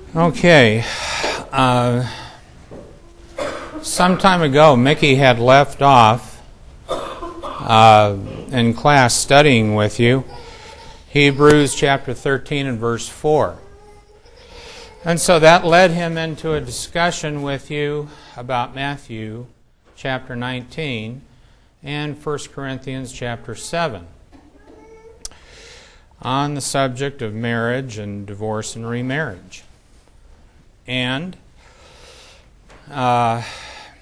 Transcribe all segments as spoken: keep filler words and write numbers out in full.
Okay. Uh, some time ago, Mickey had left off uh, in class studying with you Hebrews chapter thirteen and verse four. And so that led him into a discussion with you about Matthew chapter nineteen and First Corinthians chapter seven on the subject of marriage and divorce and remarriage. And uh,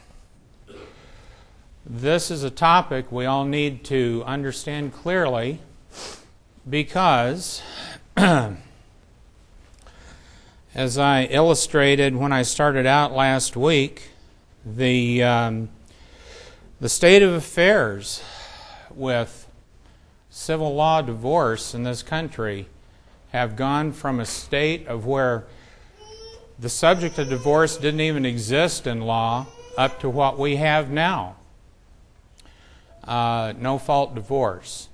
this is a topic we all need to understand clearly because, as I illustrated when I started out last week, the um, the state of affairs with civil law divorce in this country have gone from a state of where the subject of divorce didn't even exist in law up to what we have now. Uh, no-fault divorce.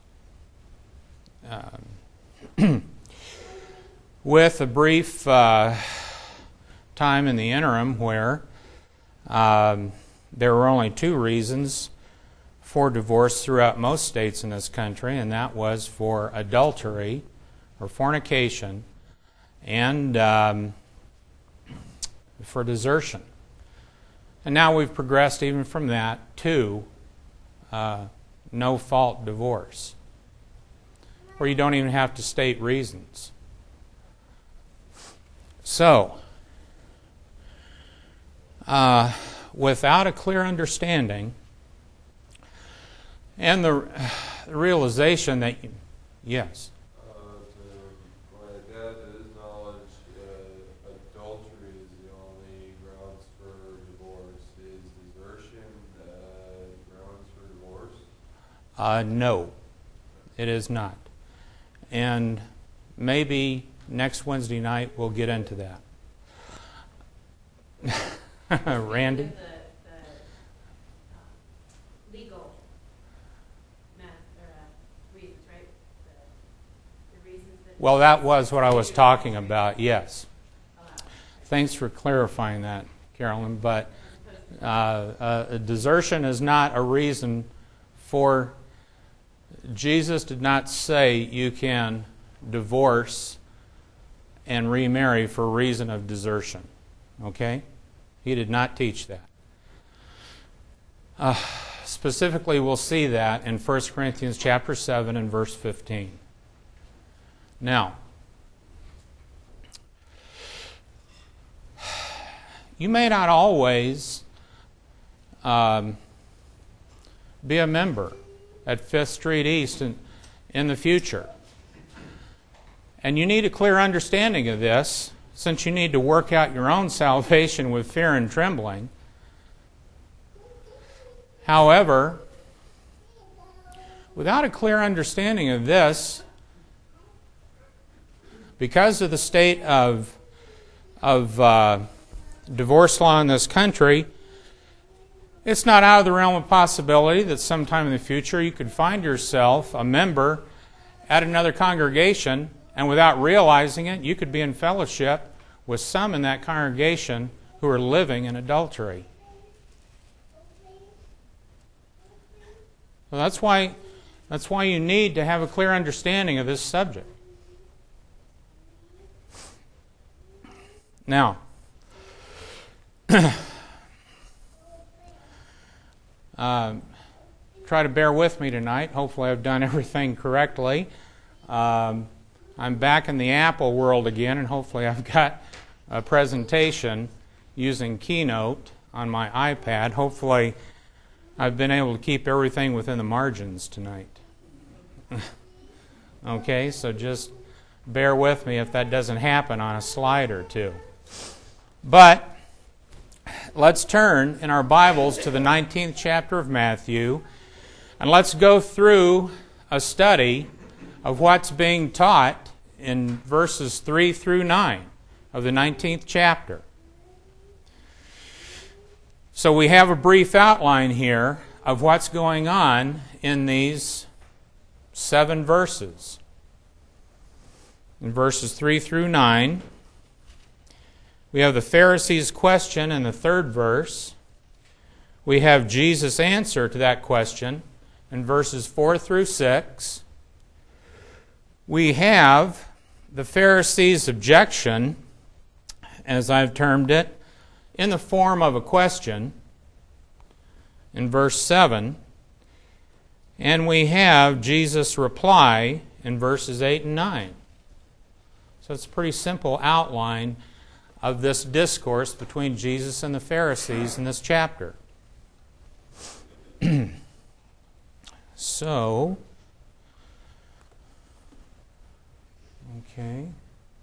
Um, with a brief uh, time in the interim where um, there were only two reasons for divorce throughout most states in this country, and that was for adultery or fornication and um, for desertion. And now we've progressed even from that to uh, no-fault divorce, where you don't even have to state reasons. So, uh, without a clear understanding and the realization that, you, yes? Uh, to my dad, to his knowledge, uh, adultery is the only grounds for divorce. Is desertion uh, grounds for divorce? Uh, no, it is not. And maybe next Wednesday night we'll get into that. Randy? The, the uh, legal math, or, uh, reasons, right? The, the reasons that Well, that was what I was talking about, yes. allowed. Thanks for clarifying that, Carolyn. But uh, uh, desertion is not a reason for... Jesus did not say you can divorce and remarry for a reason of desertion. Okay? He did not teach that. Uh, specifically, we'll see that in First Corinthians chapter seven and verse fifteen. Now, you may not always um, be a member at Fifth Street East in, in the future. And you need a clear understanding of this, since you need to work out your own salvation with fear and trembling. However, without a clear understanding of this, because of the state of, of uh, divorce law in this country, it's not out of the realm of possibility that sometime in the future you could find yourself a member at another congregation, and without realizing it, you could be in fellowship with some in that congregation who are living in adultery. Well, that's why, that's why you need to have a clear understanding of this subject. Now, um, try to bear with me tonight. Hopefully I've done everything correctly. Um, I'm back in the Apple world again, and hopefully I've got a presentation using Keynote on my iPad. Hopefully I've been able to keep everything within the margins tonight. Okay, so just bear with me if that doesn't happen on a slide or two. But let's turn in our Bibles to the nineteenth chapter of Matthew, and let's go through a study of what's being taught in verses three through nine of the nineteenth chapter. So we have a brief outline here of what's going on in these seven verses. In verses three through nine, We have the Pharisees' question in the third verse. We have Jesus' answer to that question in verses four through six. We have the Pharisees' objection, as I've termed it, in the form of a question in verse seven. And we have Jesus' reply in verses eight and nine. So it's a pretty simple outline of this discourse between Jesus and the Pharisees in this chapter. So, okay.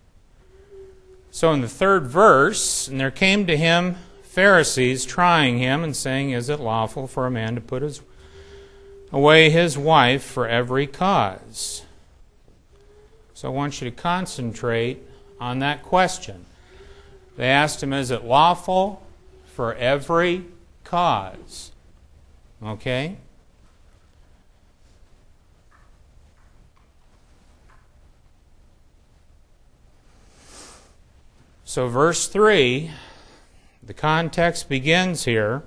So in the third verse, and there came to him Pharisees trying him and saying, is it lawful for a man to put his away his wife for every cause? So I want you to concentrate on that question. They asked him, is it lawful for every cause? Okay? So verse three, the context begins here.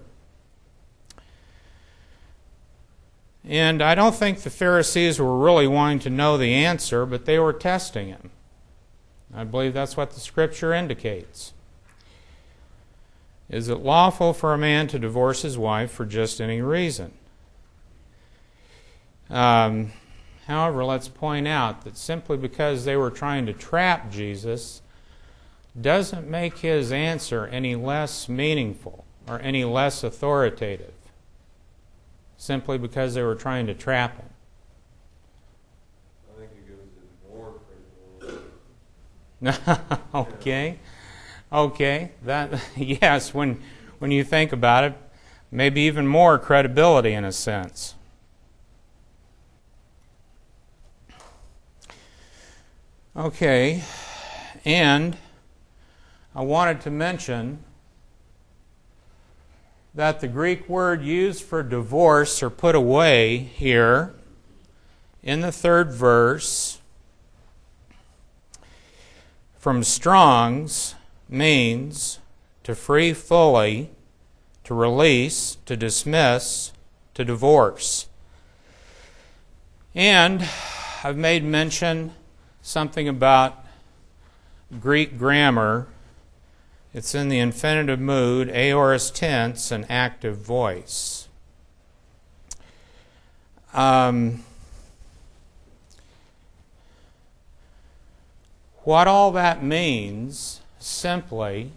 And I don't think the Pharisees were really wanting to know the answer, but they were testing him. I believe that's what the Scripture indicates. Is it lawful for a man to divorce his wife for just any reason? Um, however, let's point out that simply because they were trying to trap Jesus doesn't make his answer any less meaningful or any less authoritative, simply because they were trying to trap him. I think it gives it more credibility. Okay. Okay. That yes, when when you think about it, maybe even more credibility in a sense. Okay. And I wanted to mention that the Greek word used for divorce or put away here in the third verse from Strong's means to free fully, to release, to dismiss, to divorce. And I've made mention something about Greek grammar. It's in the infinitive mood, aorist tense, and active voice. Um, what all that means, simply,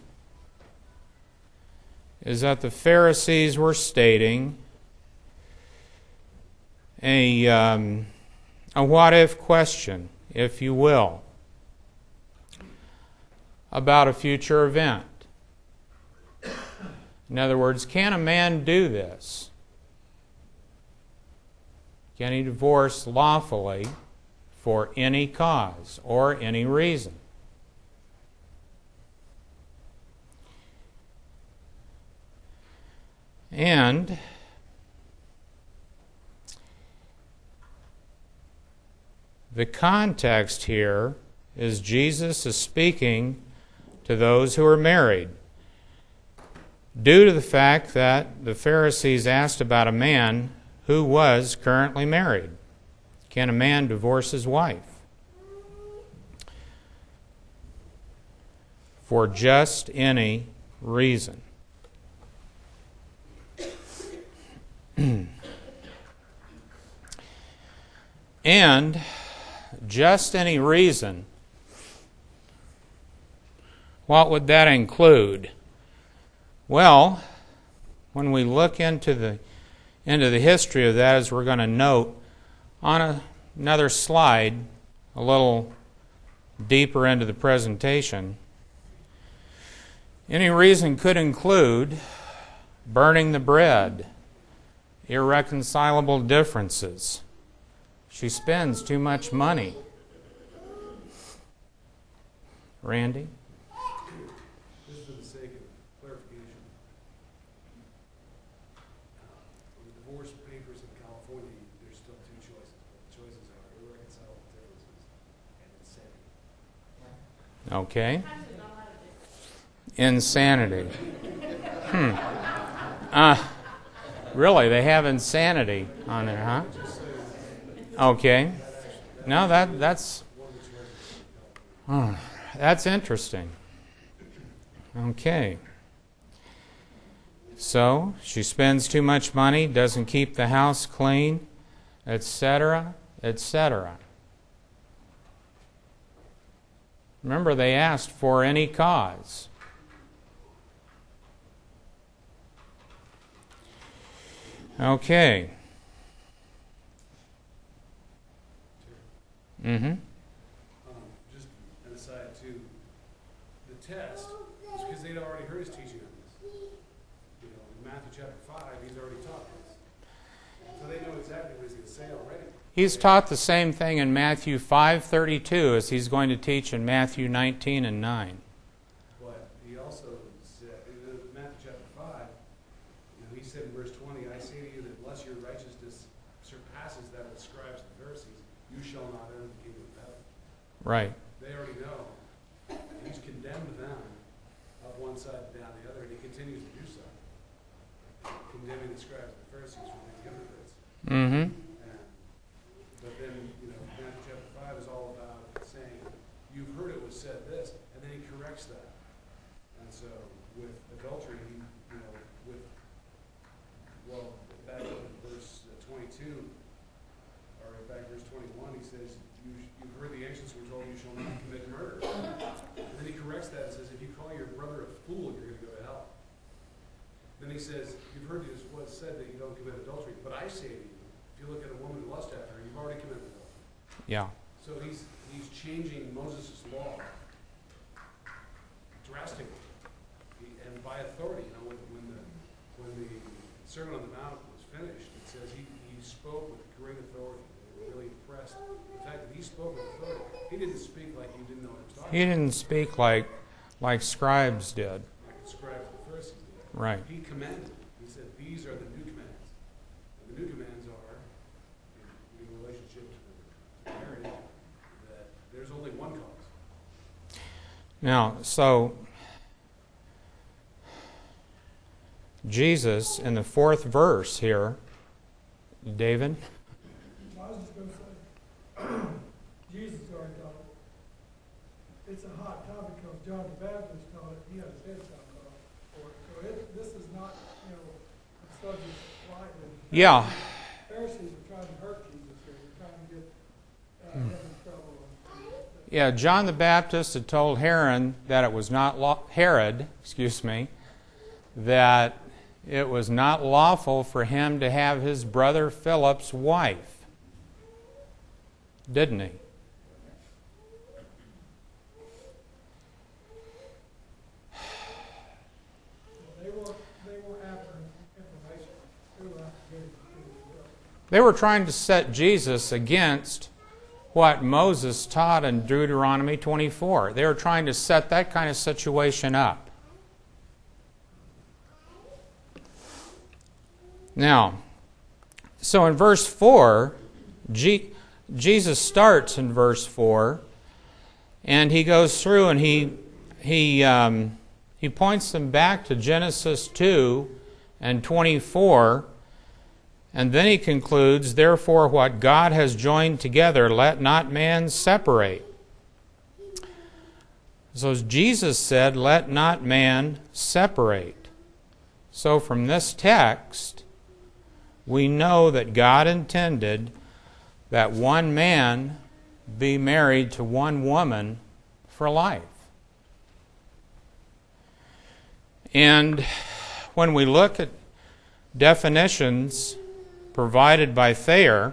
is that the Pharisees were stating a, um, a what-if question, if you will, about a future event. In other words, can a man do this? Can he divorce lawfully for any cause or any reason? And the context here is Jesus is speaking to those who are married, due to the fact that the Pharisees asked about a man who was currently married. Can a man divorce his wife for just any reason? And just any reason, what would that include? Well, when we look into the into the history of that, as we're going to note on a, another slide, a little deeper into the presentation, any reason could include burning the bread, irreconcilable differences. She spends too much money. Randy? Just for the sake of clarification, in the divorce papers in California, there's still two choices. The choices are irreconcilable differences and insanity. Okay. Insanity. Hmm. Uh, really, they have insanity on there, huh? Okay. No, that that's oh, that's interesting. Okay. So, she spends too much money, doesn't keep the house clean, et cetera, et cetera. Remember, they asked for any cause. Okay. Mm-hmm. Um, just an aside too, the test was because they'd already heard his teaching on this. You know, in Matthew chapter five, he's already taught this. So they know exactly what he's going to say already. He's taught the same thing in Matthew five thirty-two as he's going to teach in Matthew nineteen and nine. But he also said, in Matthew chapter five, you know, he said in verse twenty, I say to you that unless your righteousness surpasses that of the scribes and Pharisees, you shall not enter the kingdom of heaven. Right. They already know. He's condemned them up one side and down the other, and he continues to do so, condemning the scribes and the Pharisees for being hypocrites. Mm-hmm. And, but then, you know, Matthew chapter five is all about saying, you've heard it was said this, and then he corrects that. And so with adultery, he, you know, with, well, back in verse twenty-two, or back in verse twenty-one, he says, you, you've heard the ancients were told you shall not commit murder. And then he corrects that and says, if you call your brother a fool, you're going to go to hell. Then he says, you've heard it was said that you don't commit adultery, but I say to you, if you look at a woman and lust after her, you've already committed adultery. Yeah. So he's he's changing Moses' law drastically, he, and by authority. You know, when, when the when the Sermon on the Mount was finished, it says he, he spoke with great authority. They were really impressed. The fact that he spoke with authority, he didn't speak like he didn't know what he was talking He about. didn't speak like like scribes did. Like the scribes and the Pharisees did. Right. He commanded. He said, "These are the new commands." And the new commands are, in, in relationship to marriage, that there's only one cause. Now, so Jesus in the fourth verse here, David. I was just going to say, Jesus already taught it. It's a hot topic because John the Baptist taught it. He had his head chopped off for it. So it, this is not, you know, a subject lightly. Yeah. Pharisees are trying to hurt Jesus here. They're trying to get uh, him in trouble. Yeah, John the Baptist had told Herod that it was not law- Herod, excuse me, that it was not lawful for him to have his brother Philip's wife. Didn't he? They were, they were after information. They were after getting trouble. They were trying to set Jesus against what Moses taught in Deuteronomy twenty-four. They were trying to set that kind of situation up. Now, so in verse four, G- Jesus starts in verse four, and he goes through and he he um, he points them back to Genesis two and twenty-four, and then he concludes, "Therefore, what God has joined together, let not man separate." So as Jesus said, "Let not man separate." So from this text, we know that God intended that one man be married to one woman for life. And when we look at definitions provided by Thayer,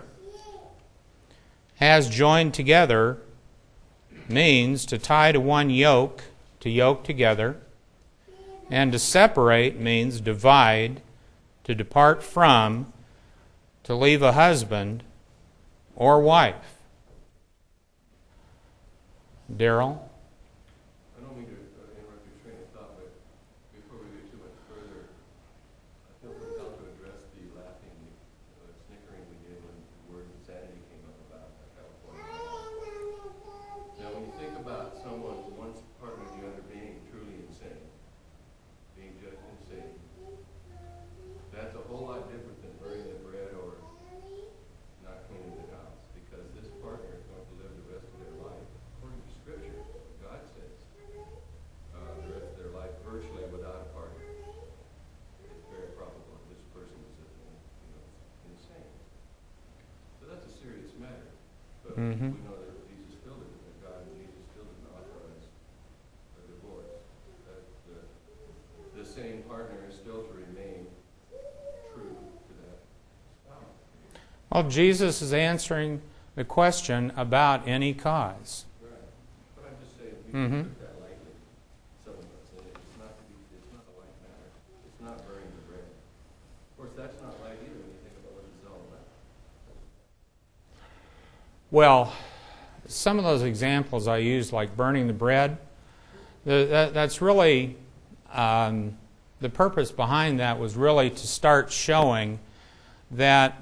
has joined together means to tie to one yoke, to yoke together, and to separate means divide, to depart from, to leave a husband or wife. Daryl? I don't mean to uh, interrupt your train of thought, but before we get too much further, I feel compelled to address the laughing, uh, snickering we did when the word insanity came up about California. Now, when you think about someone, one partner or the other being truly insane, Well, Jesus is answering the question about any cause. Right. But I'm just saying, we Mhm. took that lightly, some of us, and it's not to be, it's not a light matter. It's not burning the bread. Of course, that's not light either when you think about what it's all about. Well, some of those examples I used, like burning the bread, the, that, that's really, um, the purpose behind that was really to start showing that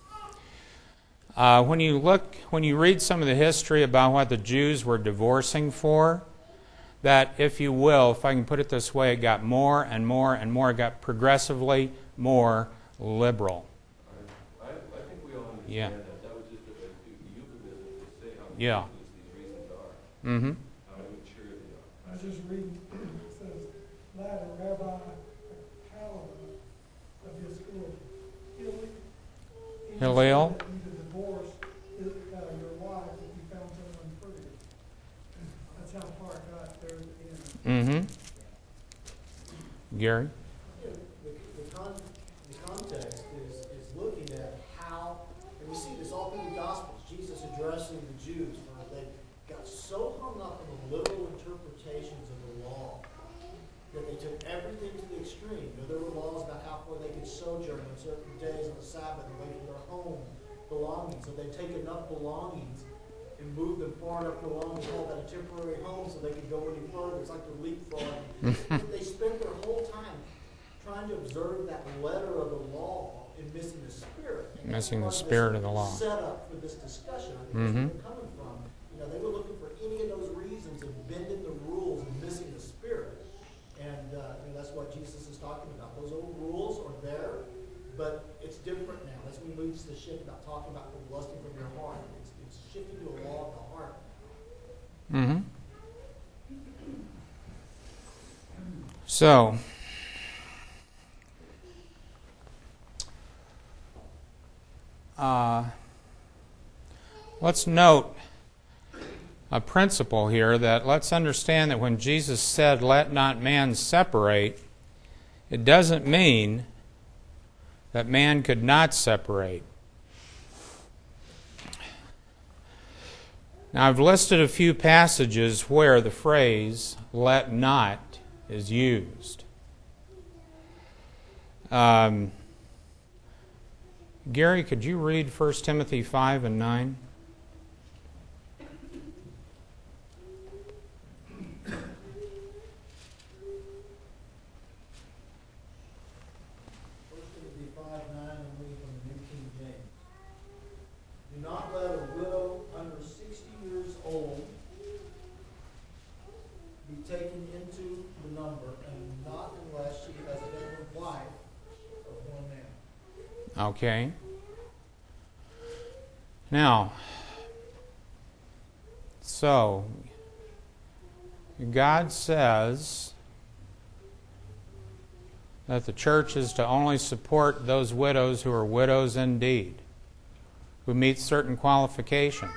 uh, when you look, when you read some of the history about what the Jews were divorcing for, that, if you will, if I can put it this way, it got more and more and more, it got progressively more liberal. I, I think we all understand Yeah. that. That was just a, a euphemism to say how Yeah. ridiculous these reasons are, Mm-hmm. how immature they are. I was just reading, it says, latter Rabbi Caliban of your school, Hillel. he Hillel? said that you could divorce his, uh, your wife if you found someone pretty. That's how far it got there at the end. Mm-hmm. Gary? Yeah, the, the, con, the context is, is looking at how, and we see this all through the Gospels, Jesus addressing the Jews, where they got so hung up in the literal interpretations of the law that they took everything to the extreme. You know, there were laws about how far they could sojourn on certain days on the Sabbath away from their home belongings. So they take enough belongings and move them far enough along and call that a temporary home so they could go any further. It's like they're leapfrogging. They spent their whole time trying to observe that letter of the law and missing the spirit. And Missing the that's part spirit this of the law. Set up for this discussion. I think Mhm. that's where they're coming from. You know, they were looking for any of those reasons of bending the rules and missing the spirit. And uh, you know, that's what Jesus is talking about. Those old rules are there, but it's different now. That's when he moves the shift about talking about the lusting from your heart. It's, it's shifting to a law of the heart. Mm-hmm. So, uh, let's note a principle here, that let's understand that when Jesus said, "Let not man separate," it doesn't mean that man could not separate. Now, I've listed a few passages where the phrase "let not" is used. Um, Gary, could you read First Timothy five and nine? First Timothy five nine, I'm reading from the New King James. Do not let a widow under sixty years old be taken into the number, and not unless she has been the wife of one man. Okay. Now, so, God says that the church is to only support those widows who are widows indeed, who meet certain qualifications.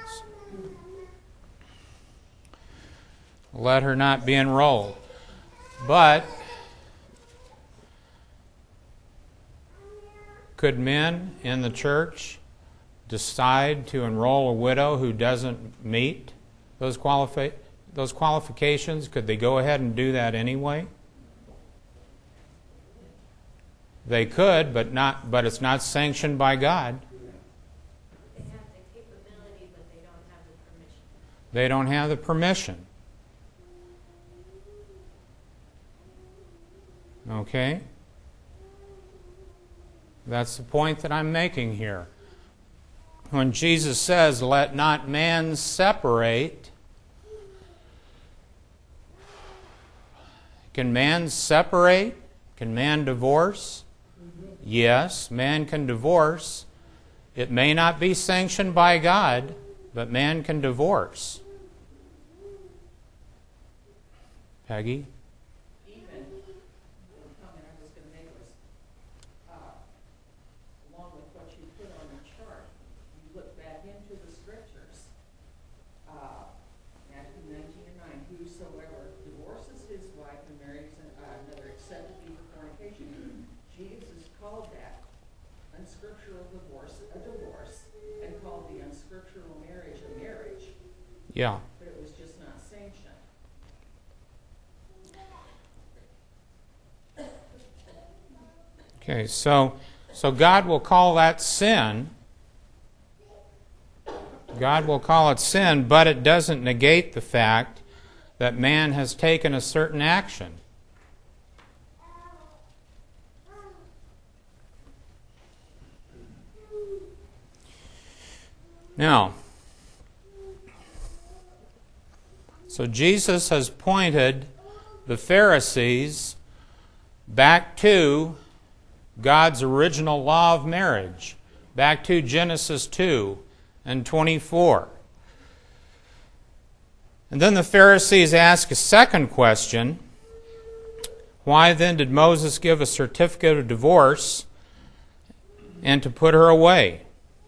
Let her not be enrolled. But could men in the church decide to enroll a widow who doesn't meet those qualifi- those qualifications? Could they go ahead and do that anyway? They could, but not. But it's not sanctioned by God. They have the capability, but they don't have the permission. They don't have the permission. Okay? That's the point that I'm making here. When Jesus says, "Let not man separate," can man separate? Can man divorce? Yes, man can divorce. It may not be sanctioned by God, but man can divorce. Peggy? Even, the comment I was going to make was, uh, along with what you put on the chart, you look back into the scriptures, uh, Matthew nineteen and nine, whosoever divorces his wife and marries another except it be for fornication. Jesus called that unscriptural divorce a divorce, scriptural marriage a marriage, Yeah. but it was just not sanctioned. Okay, so so God will call that sin. God will call it sin, but it doesn't negate the fact that man has taken a certain action. Now, so Jesus has pointed the Pharisees back to God's original law of marriage, back to Genesis two and twenty-four. And then the Pharisees ask a second question. Why then did Moses give a certificate of divorce and to put her away?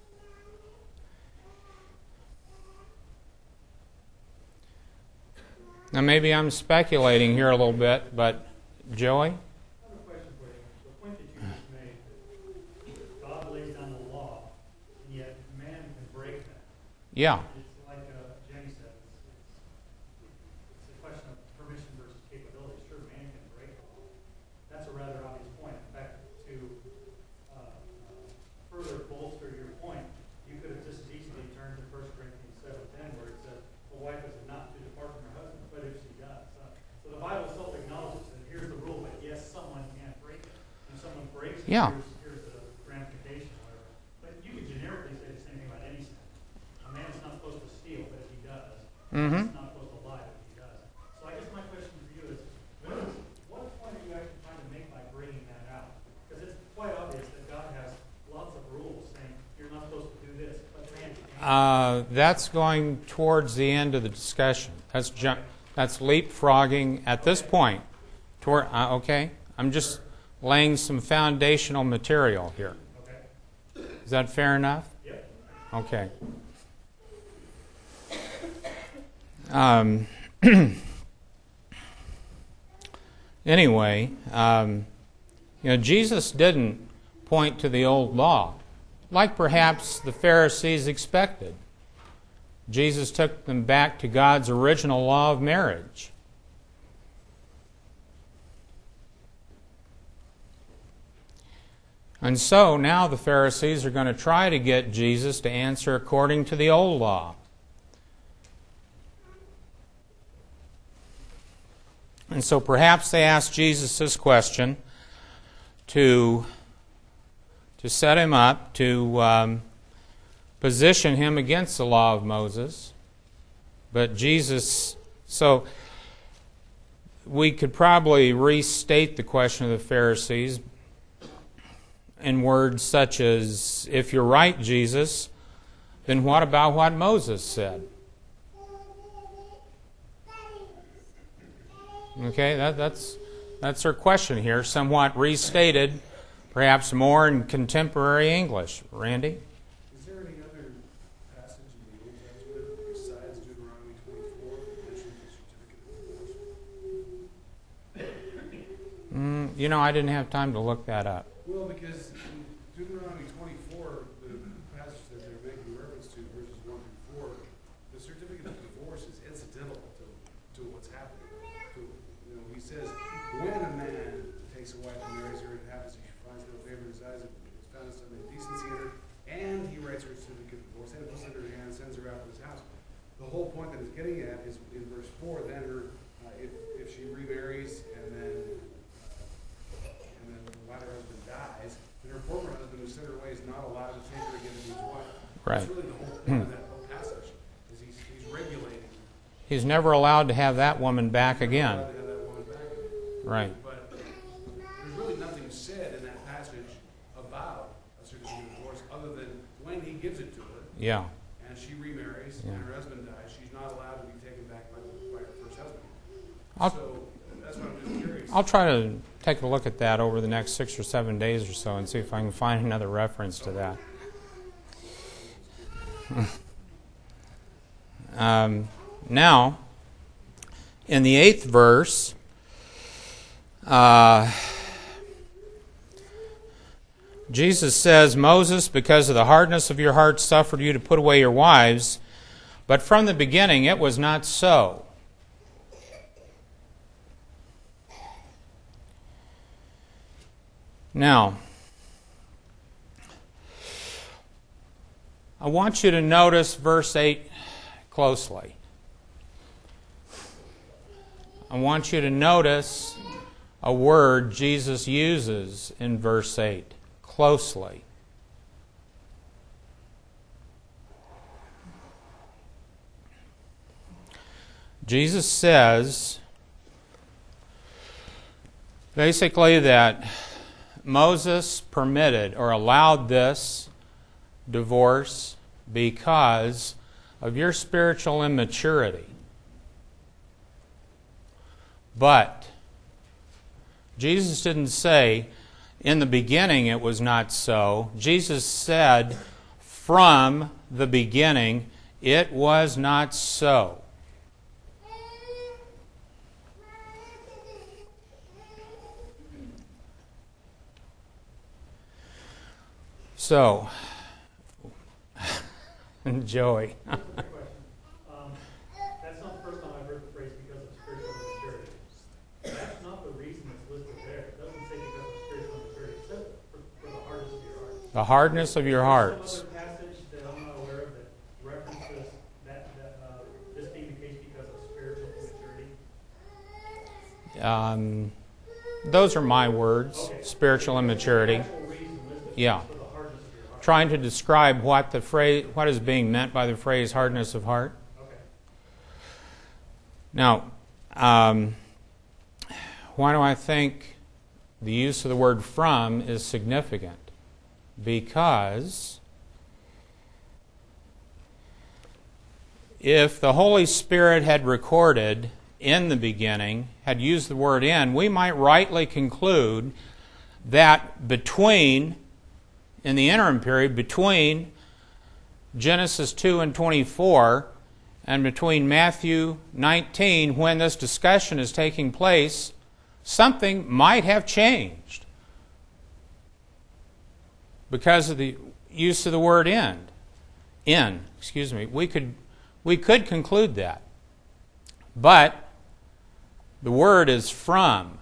Now maybe I'm speculating here a little bit, but Joey? I have a question for you. The point that you just made, that God lays down the law, and yet man can break that. Yeah. It's like uh, Jenny said, it's, it's, it's a question of permission versus capability. Sure, man can break the law. That's a rather obvious point. In fact, to uh, uh, further bolster your point, you could have just as easily turned to First Corinthians seven ten, where it says, a wife is not to depart from her husband, but if she does. Uh, so the Bible self-acknowledges that here's the rule, but yes, someone can't break it. When someone breaks it, Yeah. here's, here's the ramification, whatever. But you could generically say the same thing about any sin. A man is not supposed to steal, but if he does, Mm-hmm. he's not supposed to lie, but if he does. So I guess my question for you is, what, is, what point are you actually trying to make by bringing that out? Because it's quite obvious that God has lots of rules saying you're not supposed to do this, but man, you can. Uh, that's going towards the end of the discussion. That's ju- that's leapfrogging at this point. Toward, uh, okay, I'm just laying some foundational material here. Okay. Is that fair enough? Yep. Okay. Um, anyway, um, you know, Jesus didn't point to the old law, like perhaps the Pharisees expected. Jesus took them back to God's original law of marriage. And so now the Pharisees are going to try to get Jesus to answer according to the old law. And so perhaps they asked Jesus this question to, to set him up, to um, position him against the law of Moses. But Jesus, so we could probably restate the question of the Pharisees in words such as, if you're right, Jesus, then what about what Moses said? Okay, that, that's that's our question here, somewhat restated, perhaps more in contemporary English. Randy? Is there any other passage in the Old Testament besides Deuteronomy twenty-four that mentions the certificate of divorce? Mm, you know, I didn't have time to look that up. Well, because in Deuteronomy twenty-four, the passage that they're making reference to, verses one through four, the certificate of divorce is incidental to, to what's happening. To, you know, he says, when a man takes a wife and marries her, it happens if she finds no favor in his eyes, if it's found some indecency in her, and he writes her a certificate of divorce, and puts it in her hand and sends her out of his house. The whole point that it's getting at is in verse four, then her, uh, if, if she remarries and then and then the latter husband dies, then her former husband who sent her away is not allowed to take her again to be his wife. Right. That's really the whole point of that whole passage, is he's, he's regulating. He's never allowed to have that woman back again. Allowed to have that woman back again. Right. But there's really nothing said in that passage about a certificate of divorce other than when he gives it to her Yeah. and she remarries Yeah. and her husband dies, she's not allowed to be taken back by, by her first husband. I'll, So that's what I'm just curious. I'll try to take a look at that over the next six or seven days or so and see if I can find another reference to that. um, now, in the eighth verse, uh, Jesus says, Moses, because of the hardness of your heart, suffered you to put away your wives, but from the beginning it was not so. Now, I want you to notice verse eight closely. I want you to notice a word Jesus uses in verse eight closely. Jesus says basically that Moses permitted or allowed this divorce because of your spiritual immaturity. But Jesus didn't say, in the beginning it was not so. Jesus said, from the beginning it was not so. So, Joey. Um, that's not the first time I've heard the phrase because of spiritual immaturity. That's not the reason it's listed there. It doesn't say because of spiritual immaturity. It says for, for the hardness of your heart. The hardness of your hearts. Some other passage that I'm not aware of that references that, that uh, this being the case because of spiritual immaturity. Um, those are my words, Okay. spiritual immaturity. The actual reason listed Yeah. is for the hardness of your heart. Trying to describe what the phrase, what is being meant by the phrase hardness of heart. Okay. Now, um, why do I think the use of the word from is significant? Because if the Holy Spirit had recorded in the beginning, had used the word in, we might rightly conclude that between, in the interim period, between Genesis two and twenty-four and between Matthew nineteen, when this discussion is taking place, something might have changed because of the use of the word in. In, excuse me. We could, we could conclude that. But the word is from.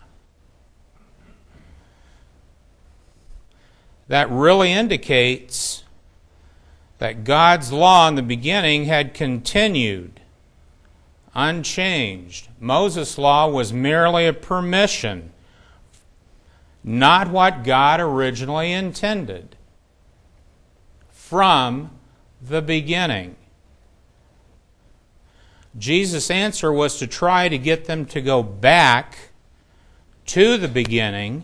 That really indicates that God's law in the beginning had continued, unchanged. Moses' law was merely a permission, not what God originally intended. From the beginning. Jesus' answer was to try to get them to go back to the beginning,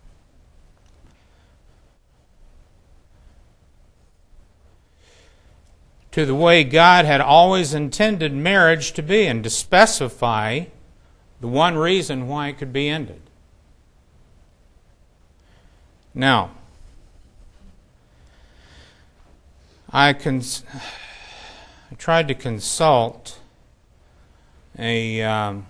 to the way God had always intended marriage to be, and to specify the one reason why it could be ended. Now, I, cons- I tried to consult a um,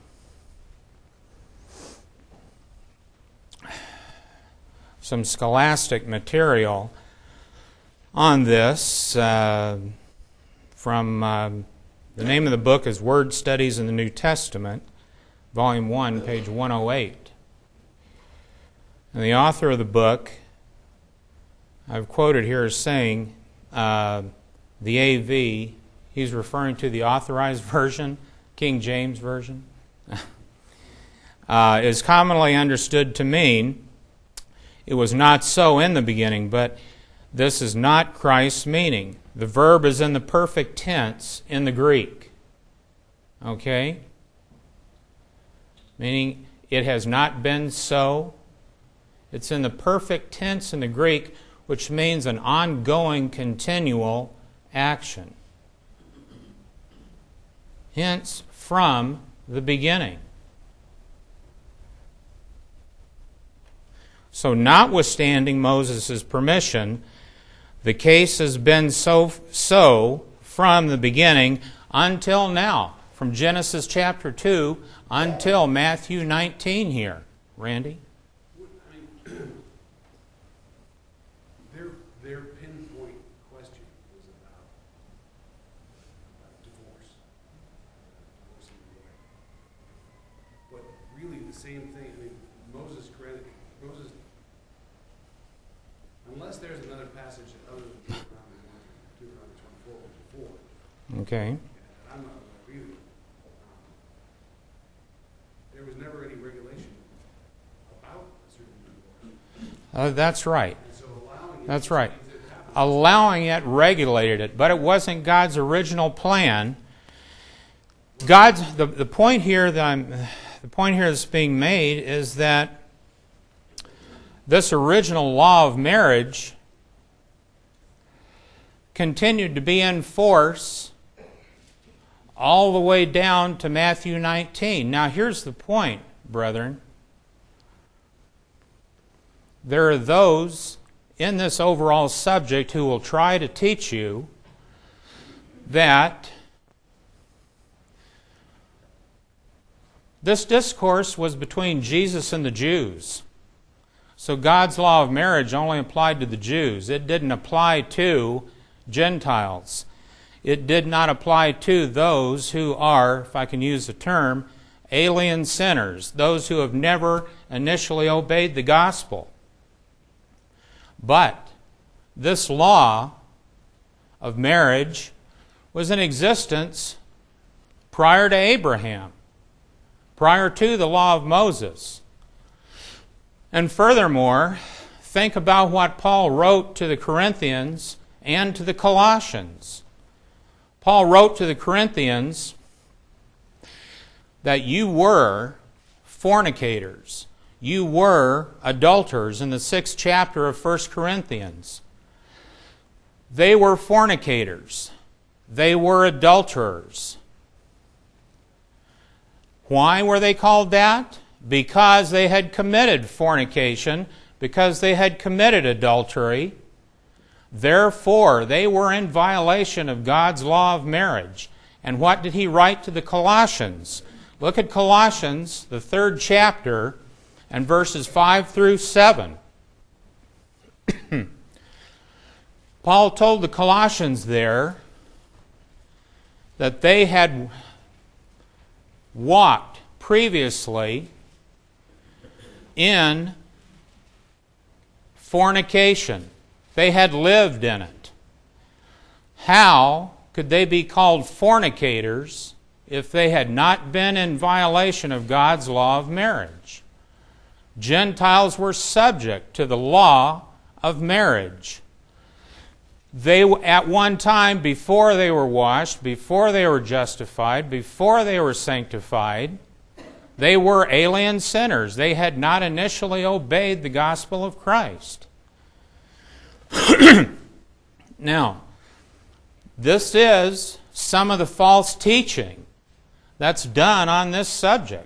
some scholastic material on this. Uh, from uh, the name of the book is Word Studies in the New Testament, Volume one, page one oh eight. And the author of the book, I've quoted here as saying, uh, the A V, he's referring to the Authorized Version, King James Version, uh, is commonly understood to mean it was not so in the beginning, but this is not Christ's meaning. The verb is in the perfect tense in the Greek. Okay? Meaning it has not been so. It's in the perfect tense in the Greek, which means an ongoing, continual action. Hence, from the beginning. So, notwithstanding Moses' permission, the case has been so, so from the beginning until now, from Genesis chapter two until Matthew nineteen here. Randy? really the same thing. I mean, Moses granted, Moses, unless there's another passage other than Deuteronomy one, Deuteronomy twenty-four, which is four, Okay. and I'm not aware of either. Um, There was never any regulation about a certain divorce. Uh, that's right. And so allowing it. That's right. means it happens. Allowing it regulated it, but it wasn't God's original plan. God's the, the point here that I'm the point here that's being made is that this original law of marriage continued to be in force all the way down to Matthew nineteen. Now here's the point, brethren. There are those in this overall subject who will try to teach you that this discourse was between Jesus and the Jews. So God's law of marriage only applied to the Jews. It didn't apply to Gentiles. It did not apply to those who are, if I can use the term, alien sinners, those who have never initially obeyed the gospel. But this law of marriage was in existence prior to Abraham, prior to the law of Moses. And furthermore, think about what Paul wrote to the Corinthians and to the Colossians. Paul wrote to the Corinthians that you were fornicators. You were adulterers in the sixth chapter of First Corinthians. They were fornicators. They were adulterers. Why were they called that? Because they had committed fornication, because they had committed adultery. Therefore, they were in violation of God's law of marriage. And what did he write to the Colossians? Look at Colossians, the third chapter, and verses five through seven. Paul told the Colossians there that they had walked previously in fornication. They had lived in it. How could they be called fornicators if they had not been in violation of God's law of marriage? Gentiles were subject to the law of marriage. They, at one time, before they were washed, before they were justified, before they were sanctified, they were alien sinners. They had not initially obeyed the gospel of Christ. Now, this is some of the false teaching that's done on this subject.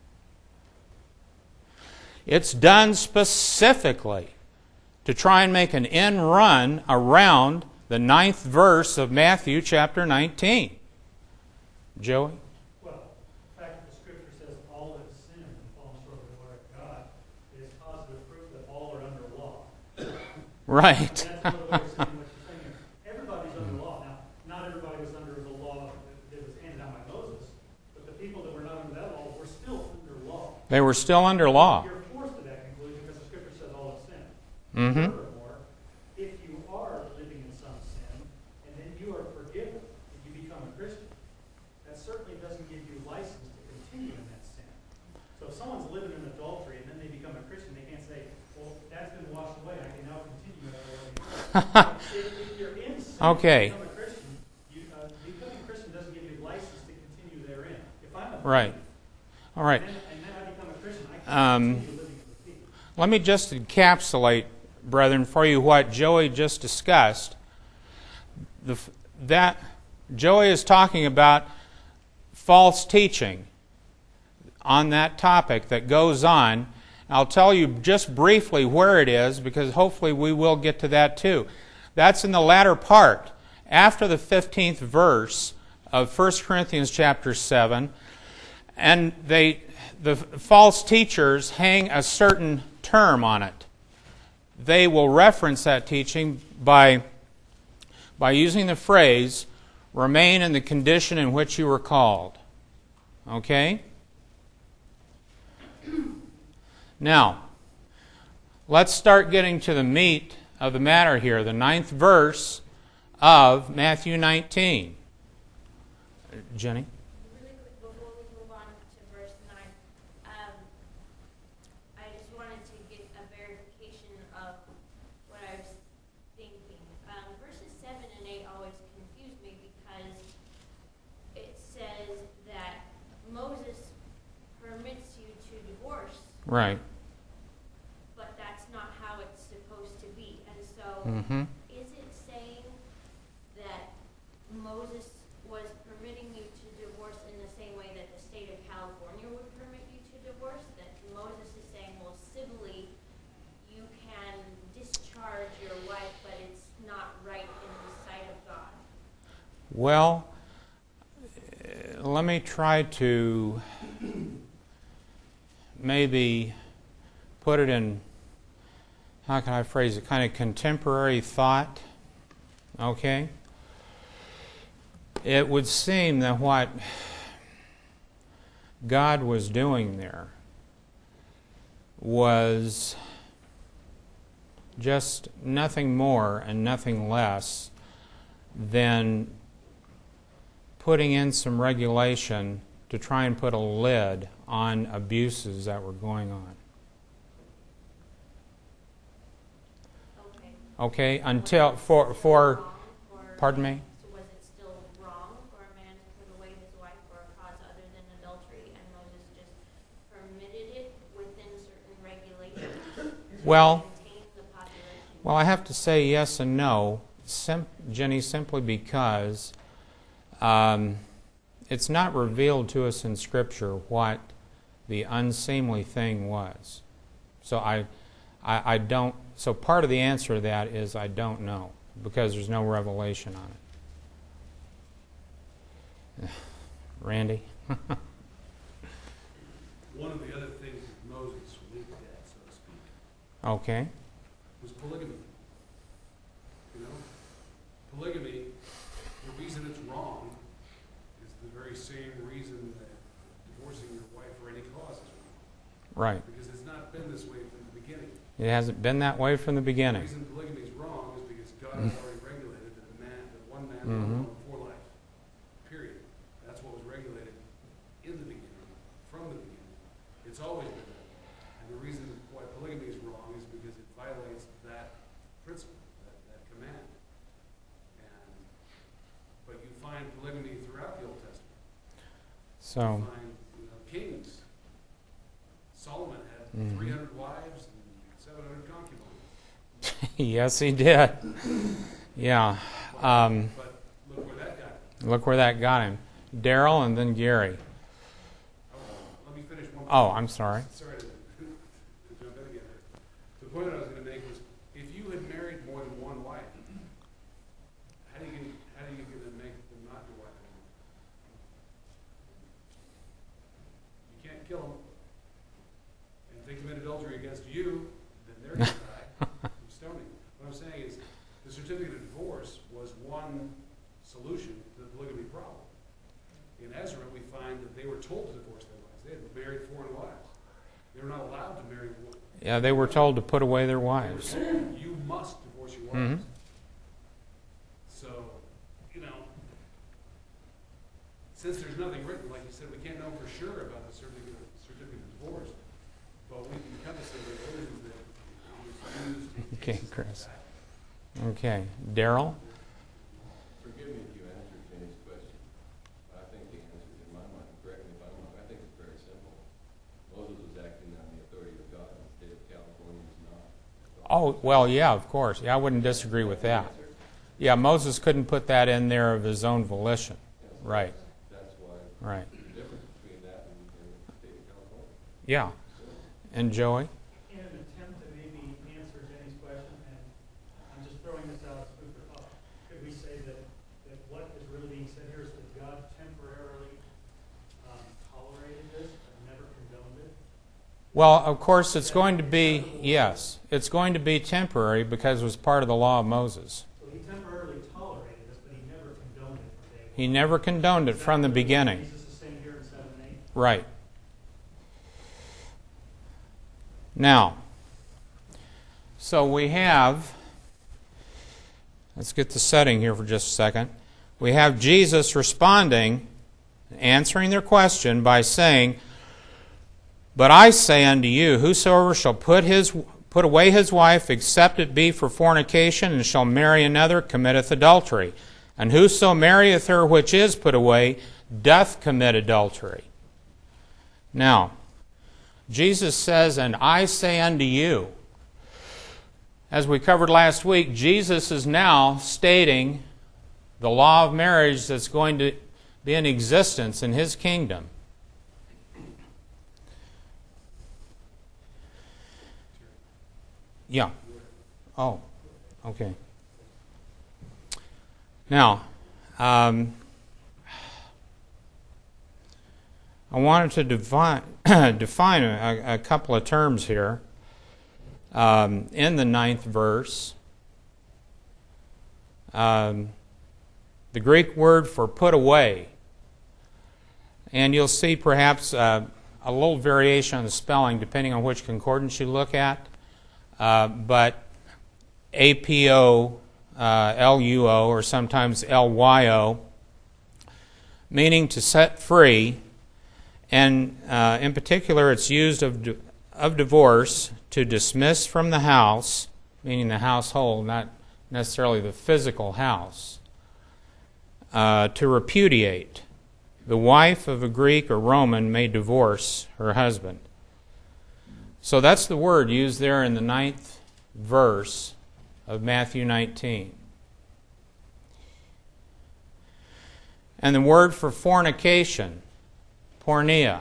It's done specifically to try and make an end run around the ninth verse of Matthew chapter nineteen. Joey? Well, the fact that the Scripture says all have sinned and fallen short of the glory of God is positive proof that all are under law. Right. And that's another way of saying what you're saying here. Everybody's under law. Now, not everybody was under the law that was handed down by Moses, but the people that were not under that law were still under law. They were still under law. You're forced to that conclusion because the Scripture says all have sinned. Mm-hmm. Furthermore, if you are living in some sin, and then you are forgiven, and you become a Christian, that certainly doesn't give you license to continue in that sin. So if someone's living in adultery and then they become a Christian, they can't say, well, that's been washed away, I can now continue as I was. if, if you're in sin Okay. and become a Christian, you, uh, becoming a Christian doesn't give you license to continue therein. If I'm a Right. All right. and then, and then I become a Christian, I can't Um, continue living for the people. Let me just encapsulate, brethren, for you what Joey just discussed. The, that Joey is talking about false teaching on that topic that goes on. I'll tell you just briefly where it is, because hopefully we will get to that too. That's in the latter part, after the fifteenth verse of First Corinthians chapter seven, and they, the false teachers hang a certain term on it. They will reference that teaching by, by using the phrase, remain in the condition in which you were called. Okay? Now, let's start getting to the meat of the matter here, the ninth verse of Matthew nineteen. Jenny? Really quick, before we move on to verse nine, um, I just wanted to get a verification of what I was thinking. Um, verses seven and eight always confuse me because it says that Moses permits you to divorce, Right. but that's not how it's supposed to be. And so, Mm-hmm. is it saying that Moses was permitting you to divorce in the same way that the state of California would permit you to divorce? That Moses is saying, well, civilly, you can discharge your wife, but it's not right in the sight of God. Well, uh, let me try to maybe put it in, how can I phrase it, kind of contemporary thought. Okay? It would seem that what God was doing there was just nothing more and nothing less than putting in some regulation to try and put a lid on abuses that were going on. Okay. Okay, until for for Wrong for- pardon me? So was it still wrong for a man to put away his wife for a cause other than adultery, and Moses just permitted it within certain regulations? Well, to contain the population? well, I have to say yes and no, sim- Jenny, simply because um, it's not revealed to us in Scripture what the unseemly thing was. So I, I, I don't. So part of the answer to that is I don't know because there's no revelation on it. Randy? One of the other things that Moses winked at, so to speak, Okay. was polygamy. You know, polygamy, the reason it's wrong is the very same reason that divorcing your wife for any cause is wrong. Right. Because it's not been this way from the beginning. It hasn't been that way from the The beginning. reason polygamy is wrong is because God has already regulated that the man, that one man, one Mhm. woman for life. Period. That's what was regulated in the beginning, from the beginning. It's always been that way. And the reason why polygamy is wrong is because it violates that principle, that, that command. And, but you find polygamy throughout the Old Testament. So, You find, you know, kings. Solomon had Mhm. three hundred wives and seven hundred concubines. yes, he did. Yeah. Um, But look where that got him. look where that got him. Daryl and then Gary. Oh, let me finish one. Oh, more. I'm sorry. Sorry to, to jump in again. The point that I was going to make was, if you had married more than one wife, how do you get, how do you get to make them not your wife anymore? You can't kill them. And if they commit adultery against you, then they're going to die from stoning. What I'm saying is, the certificate of divorce was one solution to the polygamy problem. In Ezra, we find that they were told to divorce their wives. They had married foreign wives. They were not allowed to marry. Yeah, they were told to put away their wives. They were told, you must divorce your wives. Mhm. So, you know, since there's nothing written, like you said, we can't know for sure about the certificate of, certificate of divorce. But we can kind of say the versions that it was used in Okay, cases like Chris. that. Okay. Daryl? Forgive me if you answered Jenny's question. I think the answer is in my mind, correct me if I'm wrong, I think it's very simple. Moses was acting on the authority of God, and the state of California is not. Oh, well, yeah, of course. Yeah, I wouldn't disagree with that. Yeah, Moses couldn't put that in there of his own volition. Right, That's why right. the difference between that and, and the state of California. Yeah. And Joey? In an attempt to maybe answer Jenny's question, and I'm just throwing this out as food for thought, could we say that, that what is really being said here is that God temporarily um, tolerated this and never condoned it? Well, of course, it's going to be, yes, it's going to be temporary because it was part of the law of Moses. So he temporarily tolerated this, but he never condoned it from day one. He never condoned it from the beginning. Jesus is saying here in seven and eight. Right. Now, so we have, let's get the setting here for just a second. We have Jesus responding, answering their question by saying, "But I say unto you, whosoever shall put his put away his wife, except it be for fornication, and shall marry another, committeth adultery. And whoso marrieth her which is put away, doth commit adultery." Now, Jesus says, "And I say unto you." As we covered last week, Jesus is now stating the law of marriage that's going to be in existence in His kingdom. Yeah. Oh, okay. Now, um, I wanted to define, define a, a couple of terms here. Um, in the ninth verse, um, the Greek word for put away, and you'll see perhaps uh, a little variation on the spelling depending on which concordance you look at, uh, but A P O, uh, L U O, or sometimes L Y O, meaning to set free, and uh, in particular it's used of, di- of divorce, to dismiss from the house, meaning the household, not necessarily the physical house, uh, to repudiate. The wife of a Greek or Roman may divorce her husband. So that's the word used there in the ninth verse of Matthew nineteen. And the word for fornication, porneia.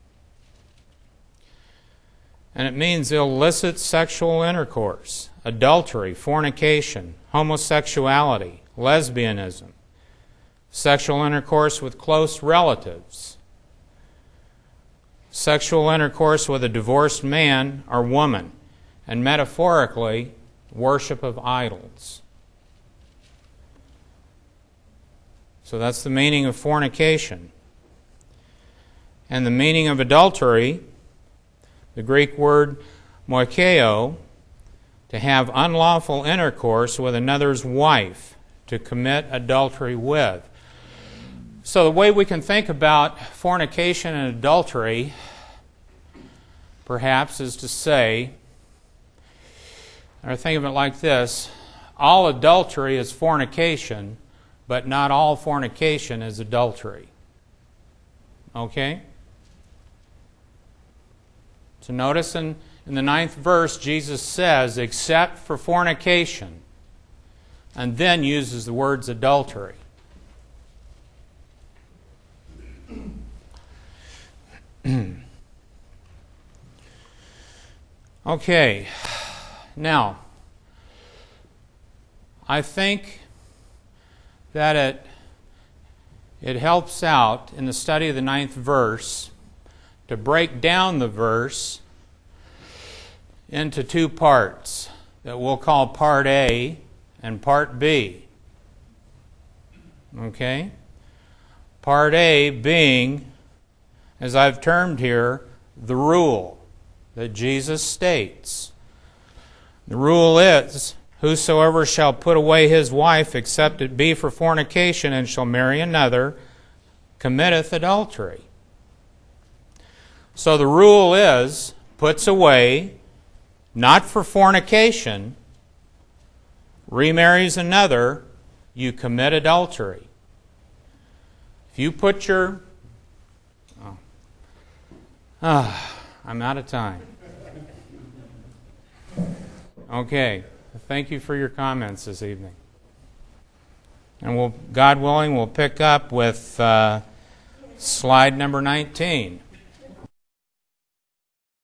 And it means illicit sexual intercourse, adultery, fornication, homosexuality, lesbianism, sexual intercourse with close relatives, sexual intercourse with a divorced man or woman, and metaphorically, worship of idols. So that's the meaning of fornication. And the meaning of adultery, the Greek word moikeo, to have unlawful intercourse with another's wife, to commit adultery with. So the way we can think about fornication and adultery, perhaps, is to say, or think of it like this: all adultery is fornication, but not all fornication is adultery. Okay? So notice in, in the ninth verse, Jesus says, except for fornication, and then uses the words adultery. Okay, now, I think that it, it helps out in the study of the ninth verse to break down the verse into two parts that we'll call Part A and Part B. Okay? Part A being, as I've termed here, the rule that Jesus states. The rule is, whosoever shall put away his wife, except it be for fornication, and shall marry another, committeth adultery. So the rule is, puts away, not for fornication, remarries another, you commit adultery. If you put your... Oh, ah, I'm out of time. Okay, thank you for your comments this evening. And we'll, God willing, we'll pick up with uh, slide number nineteen.